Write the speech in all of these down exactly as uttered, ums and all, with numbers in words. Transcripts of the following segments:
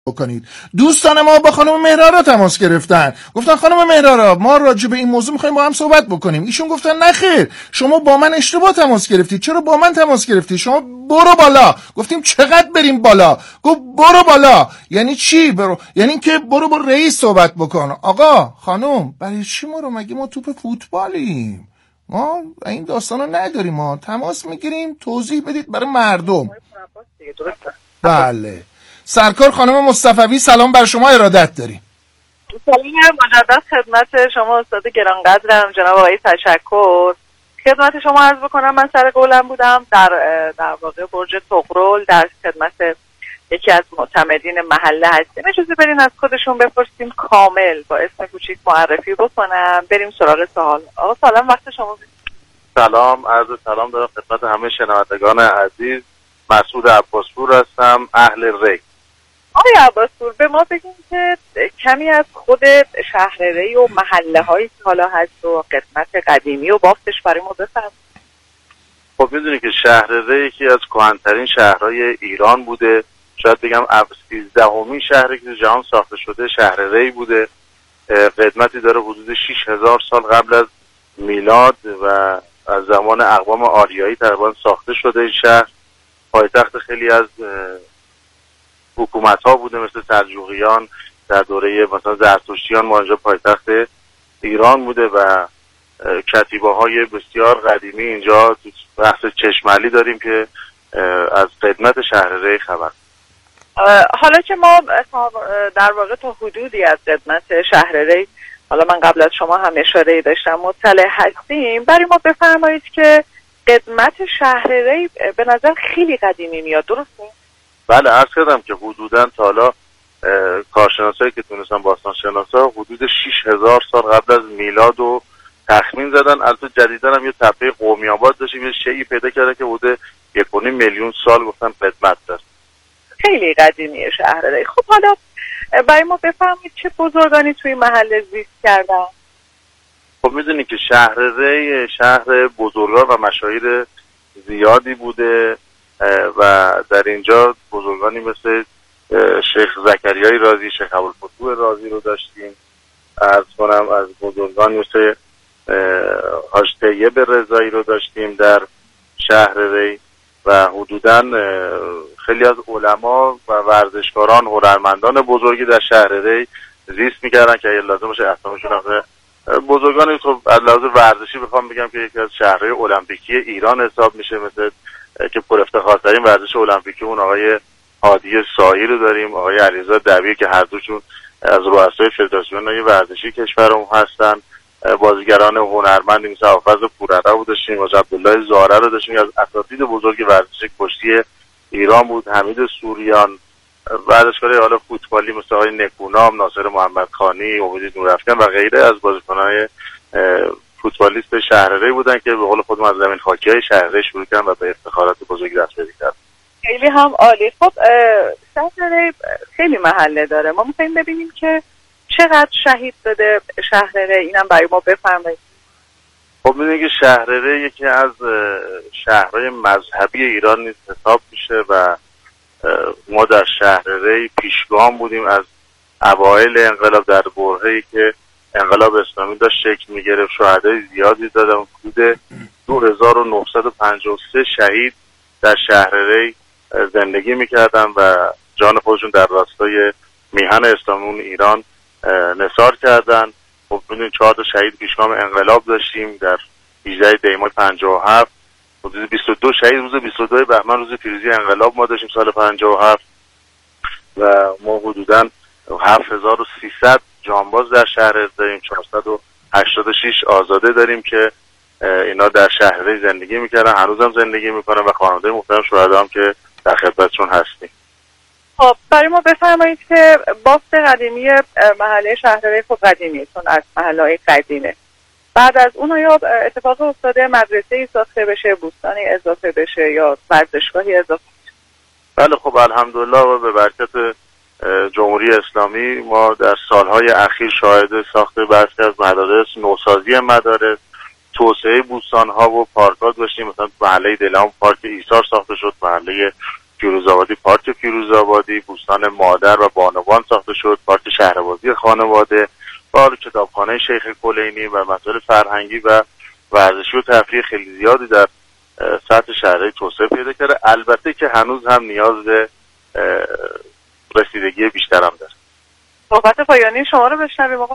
بکنید. دوستان ما با خانم مهرارا تماس گرفتن، گفتن خانم مهرارا ما راجع به این موضوع میخوایم با هم صحبت بکنیم. ایشون گفتن نه خیر، شما با من اشتباه تماس گرفتید، چرا با من تماس گرفتید؟ شما برو بالا. گفتیم چقدر بریم بالا؟ گفت برو بالا. یعنی چی برو؟ یعنی که برو با رئیس صحبت بکن. آقا خانم برای چی ما رو، مگه ما توپ فوتبالیم؟ ما این داستانو نداریم، ما تماس میگیریم توضیح بدید برای مردم. بله سرکار خانم مصطفی سلام بر شما ارادت داریم. سلام مجدد خدمت شما استاد گرانقدرم جناب آقای تشکر. خدمت شما عرض بکنم من سر قولم بودم در در واقع برج طغرل در خدمت یکی از معتمدین محله هستیم. اجازه برین از خودشون بپرسیم کامل با اسم کوچیک معرفی بکنم بریم سراغ سوال. آقا سلام وقت شما بید. سلام عرض سلام دارم خدمت همه شنوندگان عزیز. مسعود عباسپور هستم اهل ری. آقای عباسپور به ما بگیم که کمی از خود شهر ری و محله هایی که حالا هست و قدمت قدیمی و بافتش برای ما بفرمایید. خب میدونی که شهر ری یکی از کهن‌ترین شهرهای ایران بوده، شاید بگم سیزدهمین شهری که جهان ساخته شده شهر ری بوده. قدمتی داره حدود شش هزار سال قبل از میلاد و از زمان اقوام آریایی تقریبا ساخته شده. این شهر پایتخت خیلی از حکومت ها بوده مثل سلجوقیان، در دوره مثلا زرتشتیان ما اینجا پایتخت ایران بوده و کتیبه های بسیار قدیمی اینجا بحث چشمعلی داریم که از قدمت شهر ری خبر. حالا که ما در واقع تا حدودی از قدمت شهر ری، حالا من قبل از شما هم اشاره داشتم، مطلع هستیم، برای ما بفرمایید که قدمت شهر ری به نظر خیلی قدیمی میاد، درسته؟ بله عرض کردم که حدوداً تا حالا کارشناسایی که تونستن باستان شناسا حدود شش هزار سال قبل از میلاد رو تخمین زدن. البته جدیداً هم یه تپه قومی آباد داشتیم یه شیعی پیدا کرده که حدود یک و نیم میلیون سال گفتن قدمت داشت. خیلی قدیمیه شهر ری. خب حالا برای ما بفهمید چه بزرگانی توی محله زیست کردن؟ خب میدونی که شهر ری شهر بزرگان و مشاهیر زیادی بوده و در اینجا بزرگانی مثل شیخ زکریای رازی، شیخ ابوالفتوح رازی رو داشتیم. عرض کنم از بزرگان مثل حاج طیب رضایی رو داشتیم در شهر ری و حدوداً خیلی از علما و ورزشکاران هنرمندان بزرگی در شهر ری زیست میکردن که اگه لازم باشه اسمشون هم بزرگانی. خب از لحاظ ورزشی بخوام بگم که یکی از شهرهای المپیکی ایران حساب میشه، مثل که پر افتخارترین ورزش المپیکی اون آقای هادی سایی رو داریم، آقای علیرضا دبیر که هر دوشون از رؤسای فدراسیون‌های ورزشی کشورمون هستن. بازیگران هنرمندی مثل حافظ پورعرب رو داشتیم، حاج عبدالله زاره رو داشتیم از اساتید بزرگ ورزش کشتی ایران بود، حمید سوریان. ورزشکارای حالا فوتبالی مثل آقای نکونام، ناصر محمدخانی، امید نورافکن و غیره از بازیکن‌های فوتبالیست شهر ری بودن که به قول خودم از زمین خاکی‌های شهر ری شروع کردن و به افتخارات بزرگی دست پیدا کردن. خیلی هم عالی. خب شهر ری خیلی محله داره، ما می‌خوایم ببینیم که چقدر شهید داده شهر ری، اینم برای ما بفرمایید. خب می‌دونید که شهر ری یکی از شهرهای مذهبی ایران نیز حساب میشه و ما در شهر ری پیشگام بودیم از اوایل انقلاب در برهه‌ای که انقلاب اسلامی داشت شکل می‌گرفت. شهدای زیادی دادن، حدود دو هزار و نهصد و پنجاه و سه شهید در شهر ری زندگی می‌کردن و جان خودشون در راستای میهن اسلامی ایران نثار کردن. خب ببینید چهار تا شهید پیشگام انقلاب داشتیم در هجده دی ماه پنجاه و هفت، حدود بیست و دو شهید روز بیست و دو بهمن روز پیروزی انقلاب ما داشتیم سال پنجاه و هفت و ما حدوداً هفت هزار و سیصد جانباز در شهر داریم، چهارصد و هشتاد و شش آزاده داریم که اینا در شهر ری زندگی میکردن، هنوزم زندگی میکنن و خانواده محترم شهدا هم که در خدمتشون هستیم. خب برای ما بفرمایید که بافت قدیمی محله شهر ری خب قدیمیه چون از محله‌های قدیمه، بعد از اون یا اتفاق افتاده مدرسه‌ای ساخته بشه، بوستانی اضافه بشه یا ورزشگاهی اضافه بشه؟ بله خب الحمدلله و به برکت جمهوری اسلامی ما در سالهای اخیر شاهد ساخت برخی از مدارس، نوسازی مدارس، توسعه بوستان‌ها و پارک‌ها داشتیم. مثلا محله دلم پارک ایثار ساخته شد، محله فیروزآبادی پارک فیروزآبادی، بوستان مادر و بانوان ساخته شد، پارک شهربازی خانواده، حالا کتابخانه شیخ کلینی و مسائل فرهنگی و ورزشی و تفریحی خیلی زیادی در سطح شهرهای توسعه پیدا کرده. البته که هنوز هم نیاز به رسیدگی بیشتر هم داره. صحبت پایانی شما رو بشنویم آقا.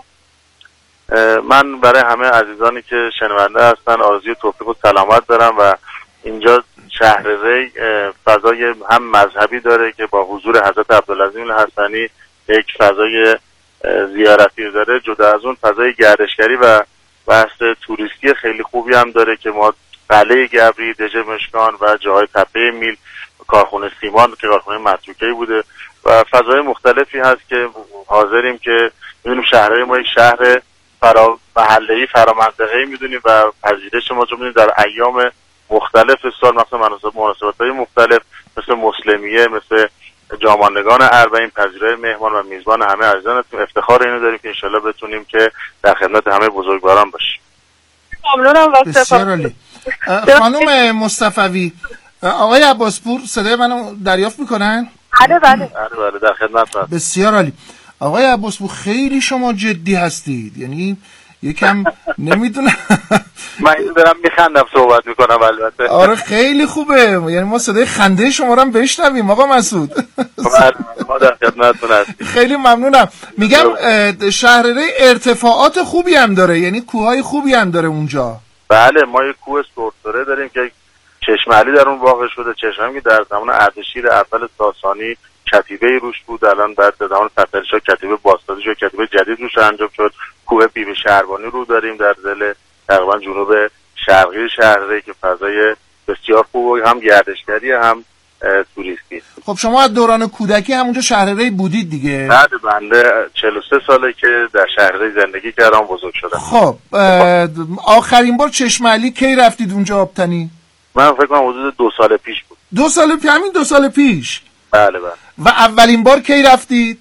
من برای همه عزیزانی که شنونده هستن آرزوی توفیق و سلامت دارم و اینجا شهر ری فضای هم مذهبی داره که با حضور حضرت عبدالعظیم الحسنی یک فضای زیارتی داره، جدا از اون فضای گردشگری و بحث توریستی خیلی خوبی هم داره که ما قلعه گبری، دژ مشکان و جاهای تپه میل، کارخونه سیمان که کارخونه متروکه‌ای بوده و فضای مختلفی هست که حاضریم که می‌دونیم شهرهای ما یک شهر فرا محله‌ای فرامنطقه‌ای می‌دونیم و پذیرش ما رو می‌دونیم در ایام مختلف سال، مثلا مناسبت‌های مختلف مثل مسلمیه، مثل جاماندگان اربعین، پذیرای مهمان و میزبان همه عزیزان هستیم. افتخار اینو داریم که انشالله بتونیم که در خدمت همه بزرگواران باشیم. ممنونم. بسیار عالی. خانم مصطفوی، آقای عباسپور صدای منو دریافت میکنن؟ بله بله بله بله در خدمت هستم. بسیار عالی. آقای عباسپور خیلی شما جدی هستید، یعنی یکم نمیدونم من اینو دارم میخندم صحبت میکنم البته. آره خیلی خوبه، یعنی ما صدای خنده شما رو هم بشنویم آقا مسعود. ما در خدمتتون هستیم. خیلی ممنونم. میگم شهر ری ارتفاعات خوبی هم داره، یعنی کوههای خوبی هم داره اونجا. بله ما یک کوه سرسره داریم که چشم علی در اون واقع شده. چشم که در زمان اردشیر اول ساسانی کتیبه روش بود، الان بعد زمان فتحعلی شاه کتیبه بازسازی شد، کتیبه جدید روش انجام شد. کوه بیبی شهربانی رو داریم در دل تقریبا جنوب شرقی شهر ری که فضای بسیار خوب هم گردشگری هم توریستی. خب شما از دوران کودکی همونجا شهر ری بودید دیگه؟ بعد بنده چهل و سه ساله که در شهر ری زندگی کردم، بزرگ شدم. خب آخرین بار چشم علی کی رفتید اونجا آبتنی؟ من فکر کنم حدود دو سال پیش بود. دو سال پیش؟ همین دو سال پیش؟ بله بله. و اولین بار کی رفتید؟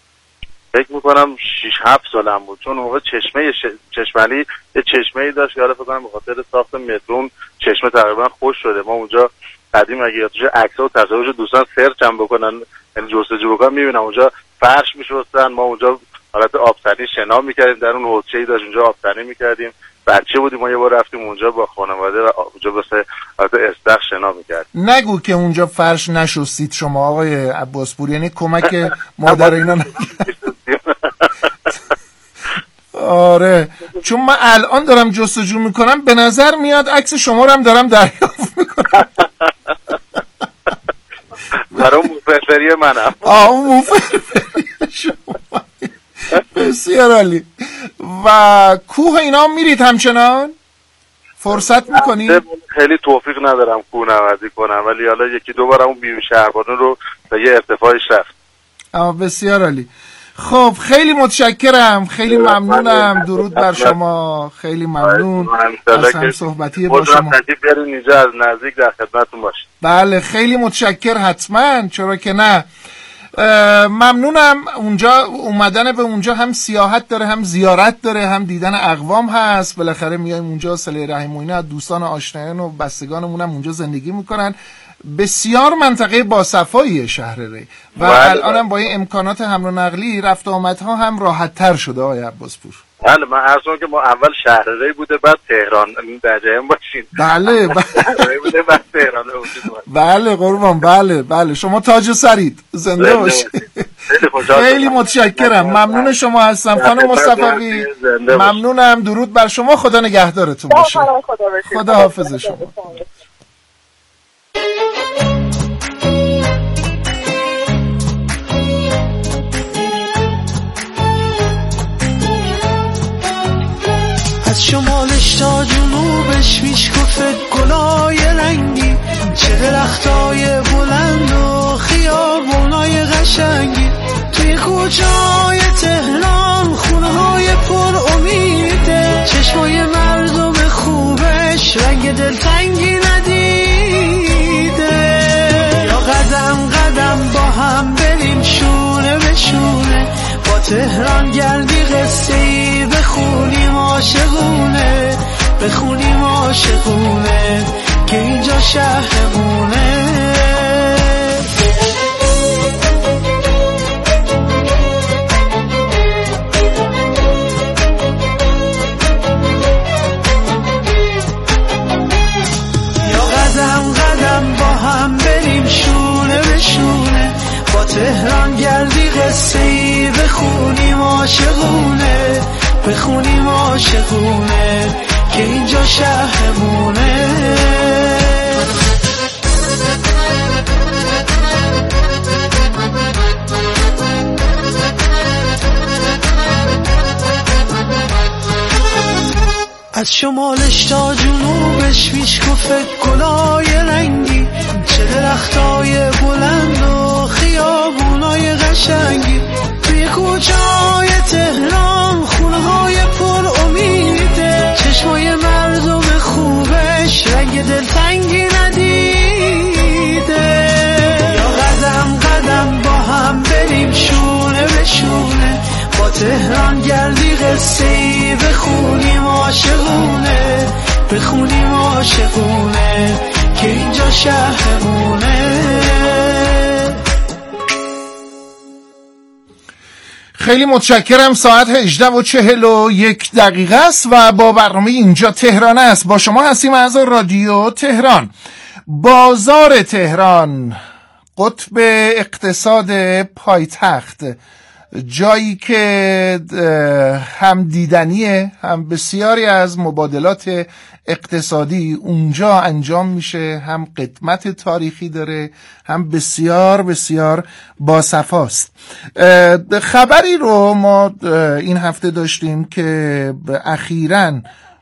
فکر میکنم شش هفت سالم بود، چون موقع چشمه ش... چشمعلی یه چشمه‌ای داشت که حالا فکر کنم به خاطر ساخت مترو چشمه تقریبا خوش شده. ما اونجا قدیم اگه یادتونه عکس‌ها و تصاویرش دوستان سرچ هم بکنن، یعنی جستجو بکنن میبینن اونجا فرش میشستن. ما اونجا حالت آبتنی شنا میکردیم، در اون حوضچه‌ای داشت اونجا آبتنی میکردیم. بچه بودیم ما، یه بار رفتیم اونجا با خانواده و اونجا واسه حالت استخ شنا میکردیم. نگو که اونجا فرش نشستید شما آقای عباسپور، یعنی کمک مادر اینا آره، چون من الان دارم جستجو میکنم به نظر میاد عکس شما رو هم دارم دریافت میکنم. برای موفرفری منم. آه موفرفری شما. بسیار عالی. و کوه اینا میرید همچنان؟ فرصت میکنید؟ خیلی توفیق ندارم کوه نوردی کنم، ولی حالا یکی دو بار اون بیبی شهربانی رو تا یه ارتفاعش رفت. آه بسیار عالی. خب خیلی متشکرم، خیلی ممنونم. درود بر شما، خیلی ممنون از هم صحبتی با شما. تشریف بیارین اینجا از نزدیک در خدمتتون باشید. بله خیلی متشکر، حتما، چرا که نه. ممنونم. اونجا اومدن به اونجا هم سیاحت داره، هم زیارت داره، هم دیدن اقوام هست. بالاخره میایم اونجا صله رحم و اینا، دوستان آشنایان و بستگانمون هم اونجا زندگی میکنن. بسیار منطقه باصفاییه شهر ری و الان هم با این امکانات حمل و نقلی رفت و آمدها هم راحت تر شده آقای عباسپور. بله من عرض کنم که ما اول شهر ری بوده بعد تهران در جریان باشین. بله بله بوده بعد تهران بوده. بله قربان، بله بله شما تاج سرید، زنده باشید. خیلی متشکرم، ممنون شما هستم خانم مصطفی. ممنونم، درود بر شما، خدا نگهدارتون باشه. خدا حافظ شما. از شمالش تا جنوبش میشکفه گلای رنگی، چه درختای بلند و خیابونای قشنگی، توی کوچه‌های تهران خونه‌های پر امیده، چشمای مردم خوبش رنگ دلتنگی ندیده. یا قدم قدم با هم بریم شونه به شونه، با تهران گردی قصه‌ای بخونیم عاشقونه، بخونیم عاشقونه که اینجا شهرمونه. قصه‌ای بخونیم عاشقونه، بخونیم عاشقونه که اینجا شهرمونه. از شمالش تا جنوبش میشکفه گلای رنگی، چه درختای بلند و خیابونای قشنگی. توی کوچه‌های تهران خونه‌های پر امیده، چشمای مردم خوبش رنگ دلتنگی ندیده. یا قدم قدم با هم بریم شونه به شونه، با تهران گردی قصه‌ای بخونیم عاشقونه، بخونیم عاشقونه که اینجا شهرمونه. خیلی متشکرم. ساعت هجده و چهل و یک دقیقه است و با برنامه اینجا تهران است. با شما هستیم از رادیو تهران. بازار تهران، قطب اقتصاد پایتخت، جایی که هم دیدنیه، هم بسیاری از مبادلات اقتصادی اونجا انجام میشه، هم قدمت تاریخی داره، هم بسیار بسیار باصفاست. خبری رو ما این هفته داشتیم که اخیراً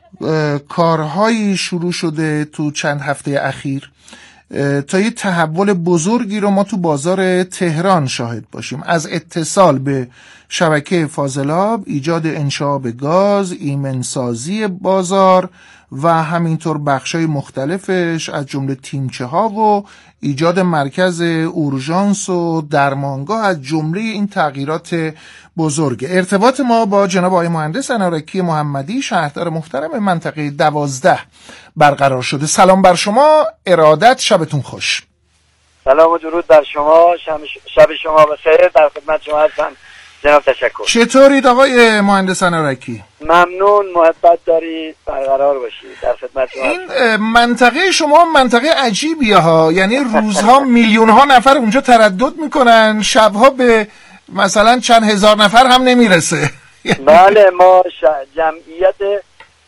کارهایی شروع شده تو چند هفته اخیر تا یه تحول بزرگی رو ما تو بازار تهران شاهد باشیم. از اتصال به شبکه فاضلاب، ایجاد انشعاب گاز، ایمنسازی بازار و همینطور بخشای مختلفش از جمله تیمچه ها و ایجاد مرکز اورژانس و درمانگاه از جمله این تغییرات بزرگ. ارتباط ما با جناب آقای مهندس انارکی محمدی، شهردار محترم منطقه دوازده برقرار شده. سلام بر شما، ارادت، شبتون خوش. سلام و درود بر شما، شب شما بخیر. در خدمت شما هستم جناب، تشکر. چطورید آقای مهندس انارکی؟ ممنون، محبت دارید، برقرار باشید. در خدمت شما. این منطقه شما منطقه عجیبیه ها، یعنی روزها میلیون ها نفر اونجا تردد میکنن، شبها به مثلا چند هزار نفر هم نمیرسه. بله، ما جمعیت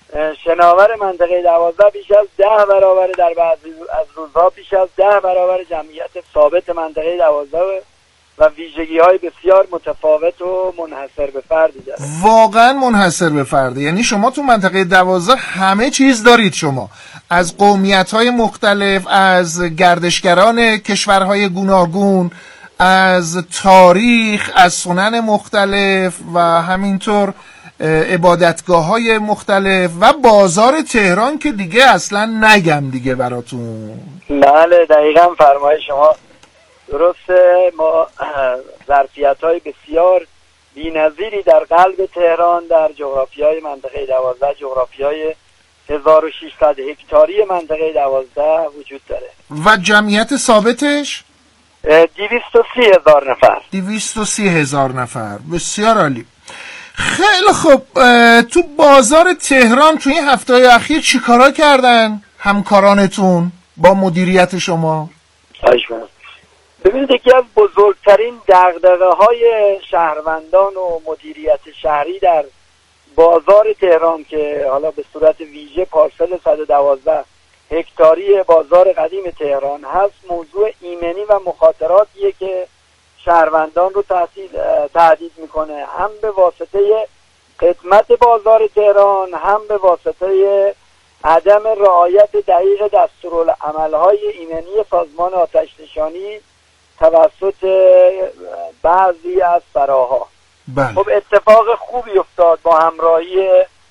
شناور منطقه دوازده بیش از ده برابر، در بعضی از روزها بیش از ده برابر جمعیت ثابت منطقه دوازده و ویژگی های بسیار متفاوت و منحصر به فردی داره. واقعا منحصر به فرده. یعنی شما تو منطقه دوازده همه چیز دارید، شما از قومیت های مختلف، از گردشگران کشورهای گوناگون، از تاریخ، از سنن مختلف و همینطور عبادتگاه های مختلف و بازار تهران که دیگه اصلا نگم دیگه براتون. بله دقیقا فرمای شما درسته. ما ظرفیت های بسیار بی‌نظیری در قلب تهران، در جغرافی های منطقه دوازده، جغرافی های هزار و ششصد هکتاری منطقه دوازده وجود داره. و جمعیت ثابتش دویست و سی هزار نفر. دویست و سی هزار نفر، بسیار عالی. خیلی خوب، تو بازار تهران تو این هفته اخیر چی کارا کردن همکارانتون با مدیریت شما؟ ببینید، یکی از بزرگترین دغدغه های شهروندان و مدیریت شهری در بازار تهران که حالا به صورت ویژه پارسل صد و دوازده هکتاری بازار قدیم تهران هست، موضوع ایمنی و مخاطراتیه که شهروندان رو تهدید میکنه، هم به واسطه خدمت بازار تهران، هم به واسطه عدم رعایت دقیق دستورالعمل‌های ایمنی سازمان آتش‌نشانی توسط بعضی از سراها. بله. خب اتفاق خوبی افتاد با همراهی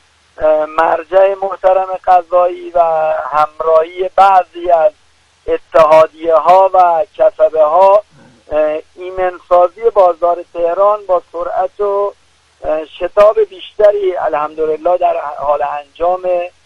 مرجع محترم قضایی و همراهی بعضی از اتحادیه ها و کسبه ها، ایمنسازی بازار تهران با سرعت و شتاب بیشتری الحمدلله در حال انجام،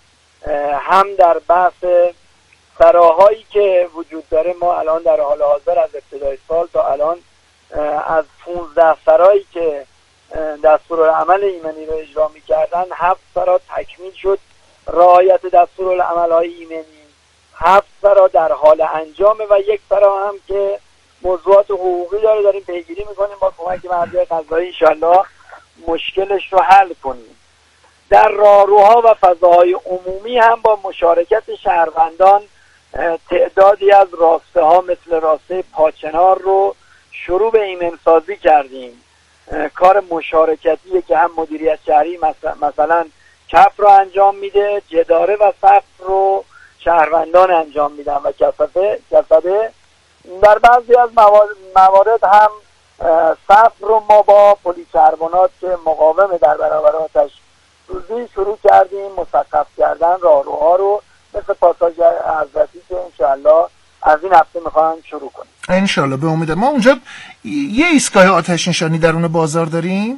هم در بحث سراهایی که وجود داره. ما الان در حال حاضر از ابتدای سال تا الان از پونزده سرایی که دستورالعمل ایمنی رو اجرا می‌کردن، هفت سرا تکمیل شد رعایت دستورالعمل‌های ایمنی، هفت سرا در حال انجامه و یک سرا هم که موضوعات حقوقی داره، داریم پیگیری میکنیم با کمک مردم قضایی انشالله مشکلش رو حل کنیم. در راهروها و فضاهای عمومی هم با مشارکت شهروندان تعدادی از راسته ها مثل راسته پاچنار رو شروع به ایمنسازی کردیم. کار مشارکتیه که هم مدیریت شهری مثلا کف رو انجام میده، جداره و صف رو شهروندان انجام میدن و کسبه کسبه در بعضی از موارد هم صف رو ما با پلیس کربنات که مقاوم در برابر آتش سوزی شروع کردیم مسقف کردن راهروها رو مثل پاساژ حضرتی که انشالله از این هفته میخوام شروع کنیم. انشالله به امید. ما اونجا یه ایستگاه آتش نشانی درون بازار داریم؟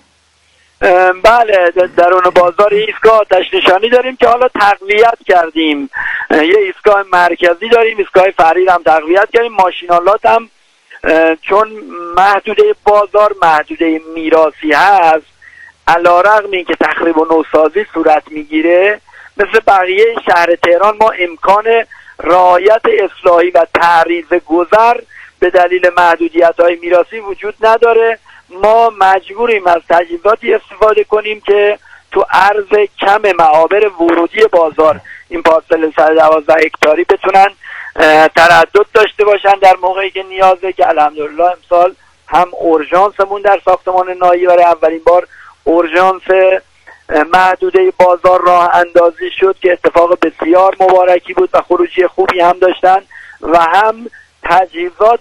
بله درون بازار ایستگاه آتش نشانی داریم که حالا تقویت کردیم. یه ایستگاه مرکزی داریم، ایستگاه فرعی هم تقویت کردیم. ماشینالات هم چون محدوده بازار محدوده میراثی هست، علی‌رغم اینکه تخریب و نوسازی صورت میگیره مثل بقیه شهر تهران ما امکان رعایت اصلاحی و تعریض گذر به دلیل محدودیت‌های میراثی وجود نداره. ما مجبوریم از تجهیزاتی استفاده کنیم که تو عرض کم معابر ورودی بازار این پارسل صد و دوازده هکتاری بتونن تردد داشته باشن در موقعی که نیازه، که الحمدلله امسال هم اورژانسمون در ساختمان ناحیه برای اولین بار اورژانس محدوده بازار راه اندازی شد که اتفاق بسیار مبارکی بود و خروجی خوبی هم داشتن و هم تجهیزات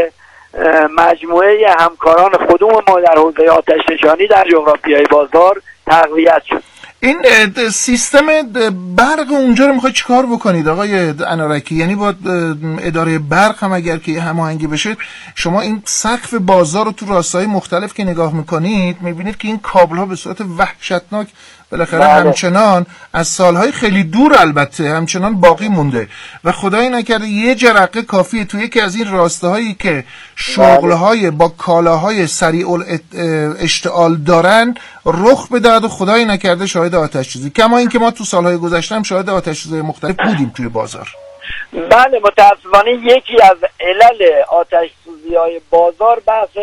مجموعه همکاران خودمون ما در حوزه آتش نشانی در جغرافیای بازار تقویت شد. این سیستم برق اونجا رو میخواد چیکار بکنید آقای انارکی؟ یعنی با اداره برق هم اگر که هماهنگی بشه، شما این سقف بازار رو تو راستای مختلف که نگاه میکنید میبینید که این کابل ها به صورت وحشتناک بالاخره بله. همچنان از سالهای خیلی دور البته همچنان باقی مونده و خدای نکرده یه جرقه کافیه توی یکی از این راسته هایی که شغلهای با کالاهای سریع الاشتعال دارن رخ بدهد و خدای نکرده شاهد آتش سوزی، کما این که ما تو سالهای گذشته هم شاهد آتش سوزی مختلف بودیم توی بازار. بله متاسفانه یکی از علل آتش سوزی های بازار بحث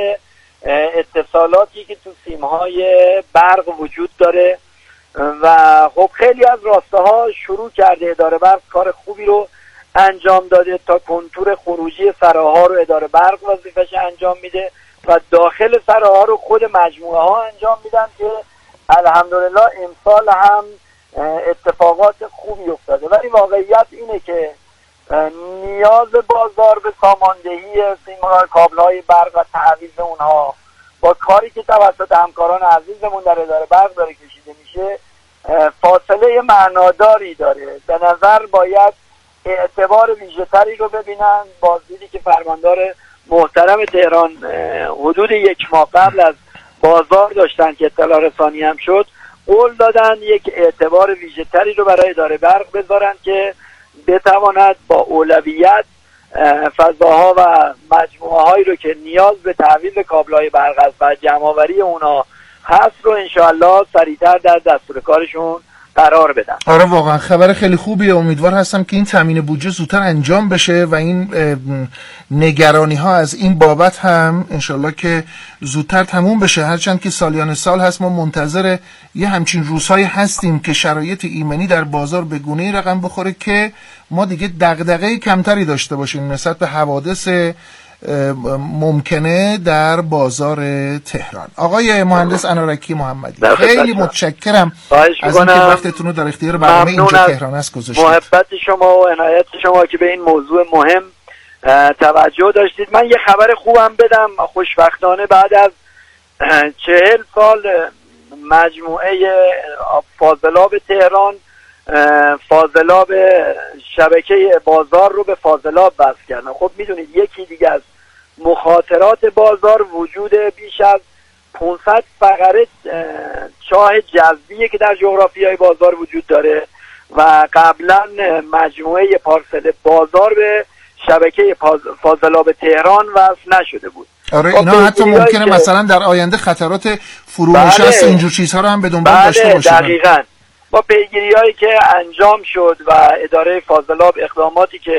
اتصالاتی که تو سیمهای برق وجود داره و خب خیلی از راسته ها شروع کرده. اداره برق کار خوبی رو انجام داده، تا کنتور خروجی سراها رو اداره برق وظیفه‌اش انجام میده و داخل سراها رو خود مجموعه ها انجام میدن که الحمدلله امسال هم اتفاقات خوبی افتاده. ولی واقعیت اینه که نیاز بازار به ساماندهی سیم‌های کابل‌های برق و تعویض اونها با کاری که توسط همکاران عزیزمون در اداره برق داره کشیده میشه فاصله معناداری داره. به نظر باید اعتبار ویژه‌تری رو ببینن. بازدیدی که فرماندار محترم تهران حدود یک ماه قبل از بازار داشتن که اطلاع رسانی هم شد، قول دادن یک اعتبار ویژه‌تری رو برای اداره برق بذارن که بتواند با اولویت فضاها و مجموعه هایی رو که نیاز به تعویض کابل‌های برق است و جمع‌آوری اونا هست رو انشاءالله سریعتر در دستور کارشون قرار بدن. آره واقعا خبر خیلی خوبیه. امیدوار هستم که این تامین بودجه زودتر انجام بشه و این نگرانی ها از این بابت هم انشالله که زودتر تموم بشه. هرچند که سالیان سال هست ما منتظر یه همچین روزهایی هستیم که شرایط ایمنی در بازار به گونه‌ای رقم بخوره که ما دیگه دغدغه کمتری داشته باشیم نسبت به حوادث ممکنه در بازار تهران. آقای مهندس انارکی محمدی خیلی متشکرم از اینکه وقتتون رو در اختیار برنامه اینجا تهران است گذاشتید. محبت شما و عنایت شما که به این موضوع مهم توجه داشتید. من یه خبر خوبم بدم. خوشبختانه بعد از چهل سال مجموعه فاضلاب تهران فاضلاب شبکه بازار رو به فاضلاب وصل کردن. خب میدونید یکی دیگه از مخاطرات بازار وجود بیش از پانصد فقره چاه جذبیه که در جغرافیای بازار وجود داره و قبلا مجموعه پارسل بازار به شبکه فاضلاب تهران وصل نشده بود. آره اینا حتی ممکنه مثلا در آینده خطرات فرونشست بله. اینجور چیزها رو هم به دنبال بله داشته باشه. دقیقاً با پیگیری هایی که انجام شد و اداره فاضلاب اقداماتی که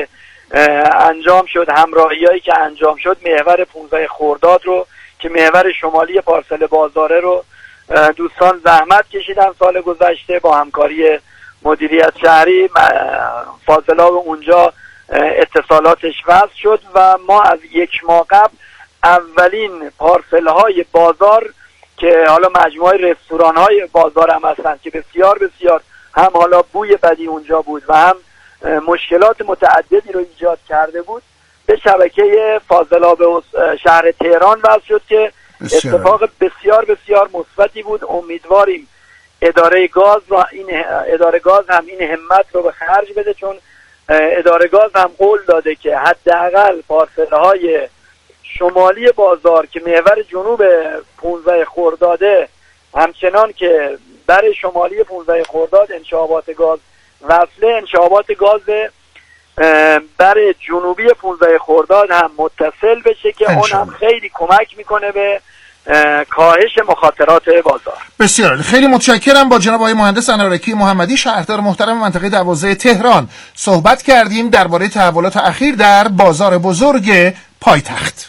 انجام شد، همراهیایی که انجام شد، محور پانزده خرداد رو که محور شمالی پارسل بازاره رو دوستان زحمت کشیدن سال گذشته با همکاری مدیریت شهری، فاضلاب اونجا اتصالاتش وصل شد و ما از یک ماه قبل اولین پارسل های بازار که حالا مجموعه رستوران های بازار هم هستن که بسیار بسیار هم حالا بوی بدی اونجا بود و هم مشکلات متعددی رو ایجاد کرده بود، به شبکه فاضلاب شهر تهران وصل شد که اتفاق بسیار بسیار مثبتی بود. امیدواریم اداره گاز و این اداره گاز هم این همت رو به خرج بده، چون اداره گاز هم قول داده که حداقل پارسل‌های شمالی بازار که محور جنوب پانزده خرداده همچنان که در شمالی پانزده خرداد انشابات گاز وصله، انشابات گاز بر جنوبی پانزده خرداد هم متصل بشه که اون هم خیلی کمک میکنه به کاهش مخاطرات بازار. بسیار خیلی متشکرم. با جناب آقای مهندس انارکی محمدی شهردار محترم منطقه دوازده تهران صحبت کردیم درباره تحولات اخیر در بازار بزرگ پایتخت.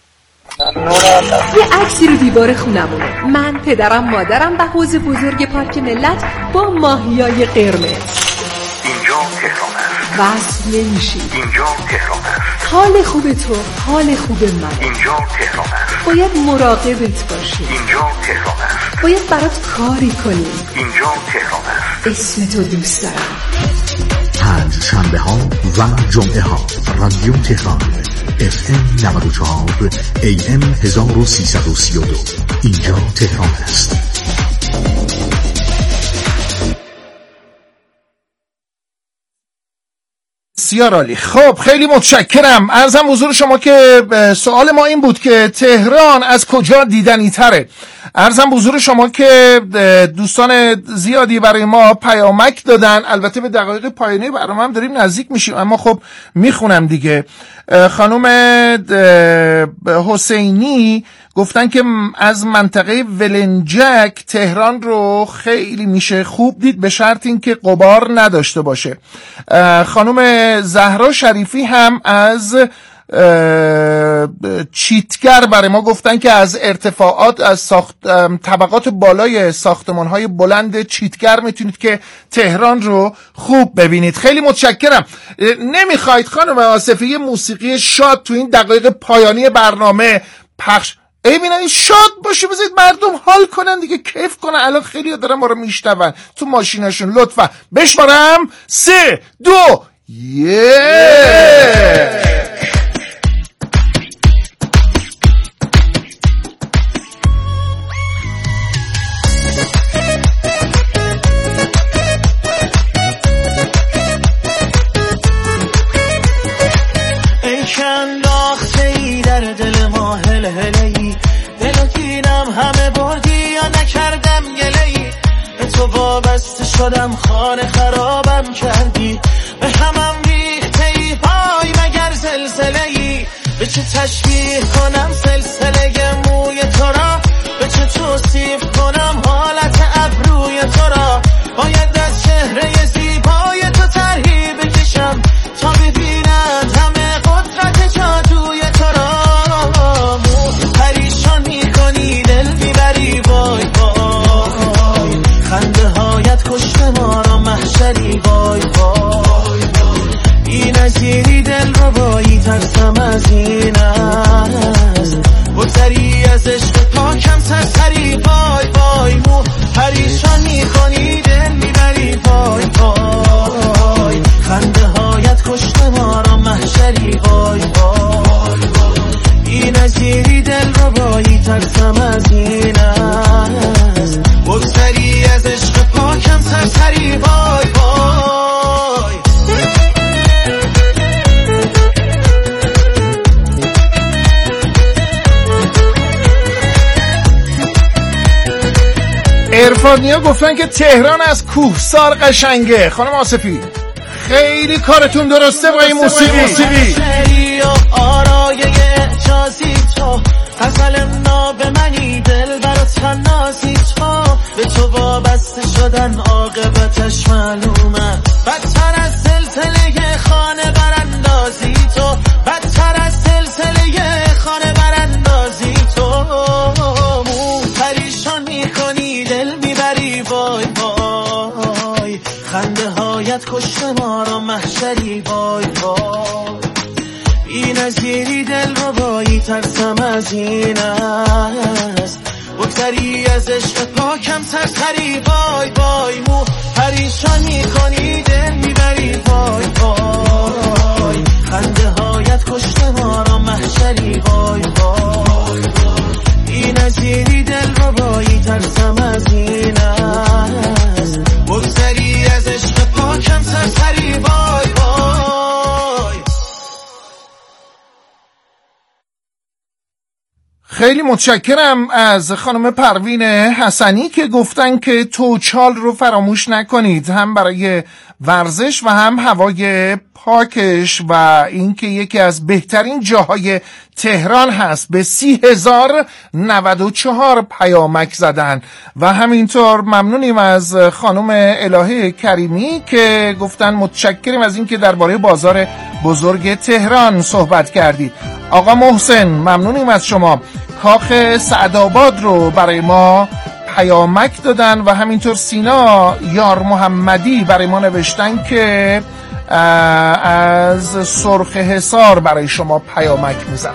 یه عکسی رو دیوار خونمونه، من، پدرم، مادرم و حوض بزرگ پارک ملت با ماهیای قرمز. اینجا تهران است. وصل نمیشی. اینجا تهران است. حال خوب تو، حال خوب من. اینجا تهران است. باید مراقبت باشی. اینجا تهران است. باید برات کاری کنیم. اینجا تهران است. اسم تو دوست دارم. پنج شنبه ها و جمعه ها رادیو تهران اف ام نود و چهار ای ام هزار و سیصد و سی و دو اینجا تهران است. بسیار عالی. خب خیلی متشکرم. عرضم حضور شما که سوال ما این بود که تهران از کجا دیدنی تره. عرضم حضور شما که دوستان زیادی برای ما پیامک دادن، البته به دقایق پایانی برنامه هم داریم نزدیک میشیم اما خب میخونم دیگه. خانم حسینی گفتن که از منطقه ولنجک تهران رو خیلی میشه خوب دید به شرط این که غبار نداشته باشه. خانم زهرا شریفی هم از چیتگر برای ما گفتن که از ارتفاعات از ساخت طبقات بالای ساختمان‌های بلند چیتگر میتونید که تهران رو خوب ببینید. خیلی متشکرم. نمیخواید خانم آصفی یه موسیقی شاد تو این دقایق پایانی برنامه پخش؟ ای بینایی شاد باشه، بذارید مردم حال کنن دیگه، کیف کنن. الان خیلی ها دارن ما رو میشنون تو ماشیناشون. لطفا بشمارم سه دو یه شدم خانه خرابم کردی، به همم ریخته ای پای مگر زلزله ای. به چه تشبیه کنم سلسله موی تو را، به چه توصیف کنم حالت ابروی تو را. باید از چهره زیبای تو طرحی بکشم تا ببینند همه قدرت جادوی تو را. مو پریشان میکنی دل میبری وای وای، خنده هایت کشته ما را محشری وای وای. این نظیری دل رو بایی ترسم از این است، بگذری از عشق پاکم سرسری وای وای. مو پریشان میکنی دل میبری وای وای، خنده هایت کشته ما را محشری وای وای. این نظیری دل رو بایی ترسم از این است، بگذری از عشق پاکم سرسری وای وای. عرفانیا گفتن که تهران از کوهسار قشنگه. خانم آصفی خیلی کارتون درسته با این موسیقی. موسیقی آرایه احجازی تو، غزل ناب منی دل برات نازی تو. به تو وابسته شدن عاقبتش معلومه. بدتر از سلسله خانه براندازی تو، بدتر از سلسله خانه براندازی تو. مو پریشان میکنی دل میبری وای وای، خنده هایت کشته ما را محشری وای وای. بی نظیری دل رو بایی ترسم از این است، بگذری از عشق پاکم سرسری وای وای. مو پریشان میکنی دل میبری وای وای، خنده هایت کشته ما را محشری وای وای. بی نظیری دل رو بایی ترسم از این است، بگذری از عشق پاکم سرسری وای وای. خیلی متشکرم از خانم پروین حسنی که گفتن که توچال رو فراموش نکنید، هم برای ورزش و هم هوای پاکش و اینکه یکی از بهترین جاهای تهران هست. به سی هزار نود و چهار پیامک زدن و همینطور ممنونیم از خانم الهه کریمی که گفتن متشکریم از اینکه درباره بازار بزرگ تهران صحبت کردید. آقا محسن ممنونیم از شما. کاخ سعدآباد رو برای ما پیامک دادن و همینطور سینا یار محمدی برای ما نوشتن که از سرخ حصار برای شما پیامک میزنن.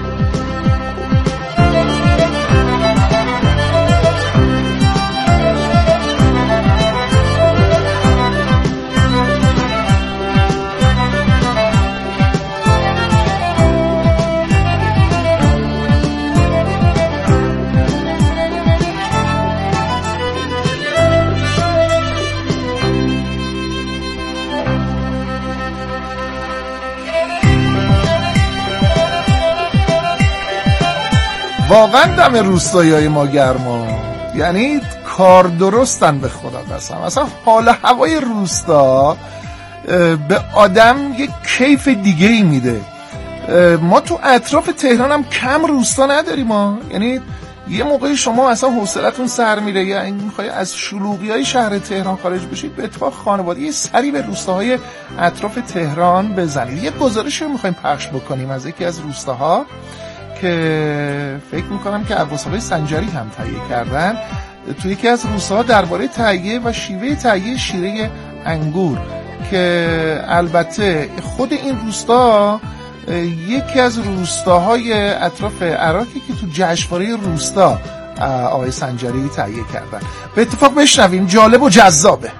واقعا دم روستایی‌های ما گرما، یعنی کار درستن به خدا قسم. اصلا حال هوای روستا به آدم یک کیف دیگه ای میده. ما تو اطراف تهران هم کم روستا نداریم ما، یعنی یه موقعی شما اصلا حوصلتون سر میره یا این میخوای از شلوغی‌های شهر تهران خارج بشید، به اتفاق خانواده یه سری به روستاهای اطراف تهران بزنید. یه گزارشی رو میخوایم پخش بکنیم از یکی از روستاها که فکر میکنم که ابوالصفای سنجری هم تهیه کردن، توی یکی از روستاها درباره تهیه و شیوه تهیه شیره انگور که البته خود این روستا یکی از روستاهای اطراف عراقی که تو جشنواره روستا آقای سنجری تهیه کردن. به اتفاق بشنویم، جالب و جذابه.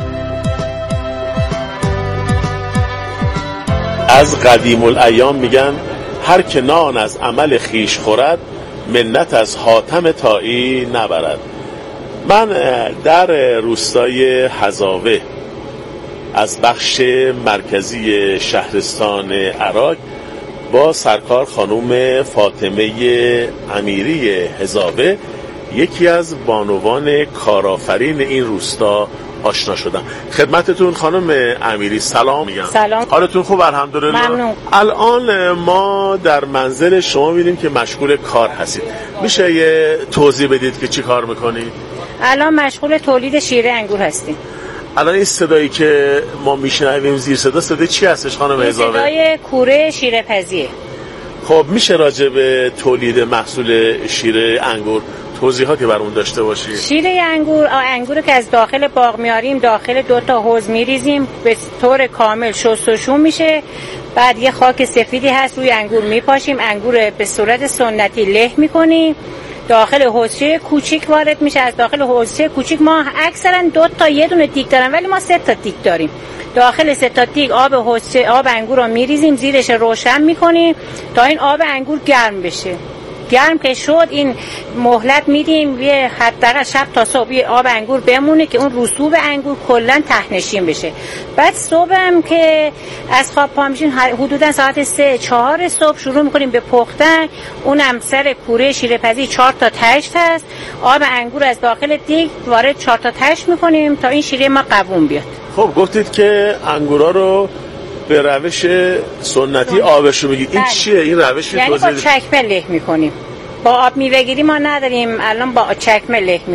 از قدیم الایام میگن هر که نان از عمل خیش خورد منت از حاتم طایی نبرد. من در روستای هزاوه از بخش مرکزی شهرستان عراق با سرکار خانوم فاطمه امیری هزاوه، یکی از بانوان کارآفرین این روستا، آشنا شدم. خدمتتون خانم امیری سلام میگم. سلام. حالتون خوب الحمدلله؟ ممنون. الان ما در منزل شما می‌بینیم که مشغول کار هستید. میشه یه توضیح بدید که چی کار میکنید؟ الان مشغول تولید شیره انگور هستیم. الان این صدایی که ما میشنویم زیر صدا صدای چی هستش خانم هزاوه؟ صدای کوره شیره پزیه. خب میشه راجع به تولید محصول شیره انگور توضیحاتی برامون داشته باشی؟ شیره انگور، انگور که از داخل باغ میاریم، داخل دو تا حوض میریزیم، به طور کامل شستشو میشه. بعد یه خاک سفیدی هست روی انگور میپاشیم، انگور به صورت سنتی له میکنیم، داخل حوضچه کوچیک وارد میشه. از داخل حوضچه کوچیک ما اکثرا دو تا یه دونه دیگ دارن، ولی ما سه تا دیگ داریم. داخل سه تا دیگ آب حوضچه آب انگور رو میریزیم، زیرش روشن میکنیم تا این آب انگور گرم بشه. گرم که شد این مهلت میدیم یه حداقل شب تا صبح آب انگور بمونه که اون رسوب انگور کلا ته‌نشین بشه. بعد صبح هم که از خواب پا میشین حدودا ساعت سه چهار صبح شروع میکنیم به پختن. اونم سر کوره شیره‌پزی چهار تا تشت هست، آب انگور از داخل دیگ وارد چهار تا تشت میکنیم تا این شیره ما قوام بیاد. خب گفتید که انگورا رو به روش سنتی آبش رو میگید، این بله. چیه این روش؟ یعنی با چکمه له میکنیم، با آب میوه گیری ما نداریم، الان با چکمه له میکنیم.